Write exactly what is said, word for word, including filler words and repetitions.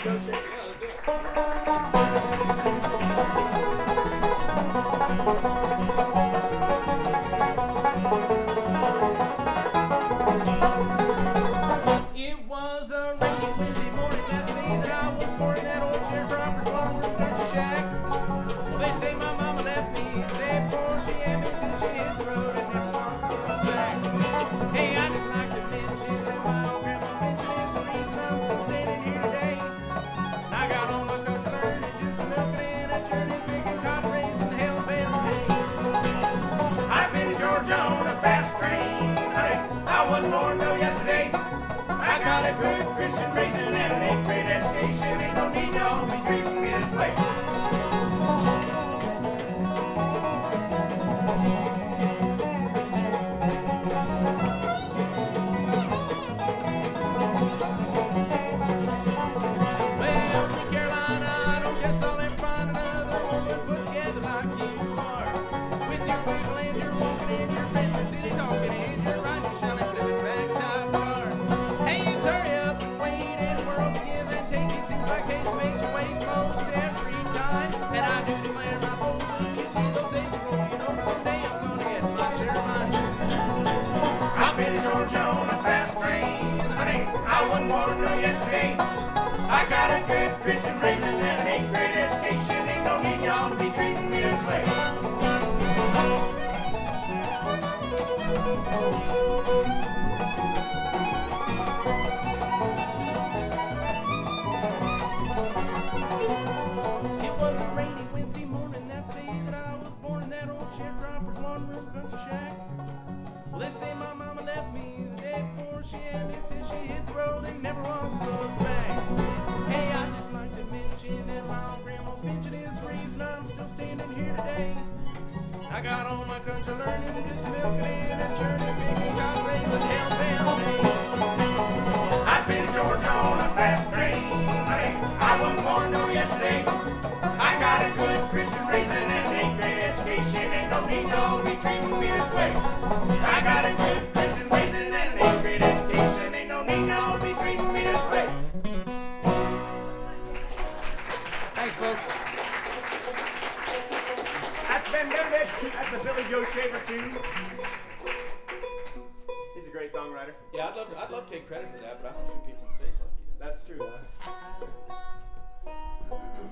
Joe Shaver? Yeah, let's do it. It was a rainy Wednesday morning last day that I was born in that old sharecropper's farm with a country shack. Well, they say my mama left me the day before she had me since she hit the road and never once looked back. Hey, I just like to mention that my old grandma mentioned is the reason I'm still standing here today. I got all my country learning, just milking and a churning, picking cotton, raising hell bale hay. I've been to Georgia on a fast train, honey. I wasn't born till yesterday. I got a good Christian raising and an eighth grade education. Ain't no need y'all to be treating me this way. Well, sweet Carolina, I don't guess I'll ever find another woman put together like you are. With your wiggle and your walking and your fancy city talking and your riding your shiny flipping ragtime car. Hey, you hurry up and wait and the world to give and take. It seems like case makes a waste most every time. And I do declare my soul when you see those aces roll. You know someday I'm gonna get my share of mine. I've been to Georgia on a fast train, honey. I wasn't born till yesterday. I got a good Christian raising and an eighth grade education. Ain't no need y'all to be treating me this way. It was a rainy Wednesday morning, that's the day that I was born in that old sharecropper's one room country shack. Well, they say my mama left me the day before she had me since she hit the road and never once looked back. Hey, I just like to mention that my old grandma's mention is the reason I'm still standing here today. I got all my country learning, just milking and churning, picking cotton, raising hell bale hay. I've been to Georgia on a fast train, honey. I wasn't born till yesterday. I got a good Christian raising and an eighth grade education. Ain't no need y'all to be treating me this way. I got a good Christian raising and an eighth grade education. Ain't no need y'all to be treating me this way. Thanks, folks. That's Ben Benedict. That's a Billy Joe Shaver tune. He's a great songwriter. Yeah, I'd love to, I'd love to take credit for that, but I don't shoot people in the face like he does. That's true, huh?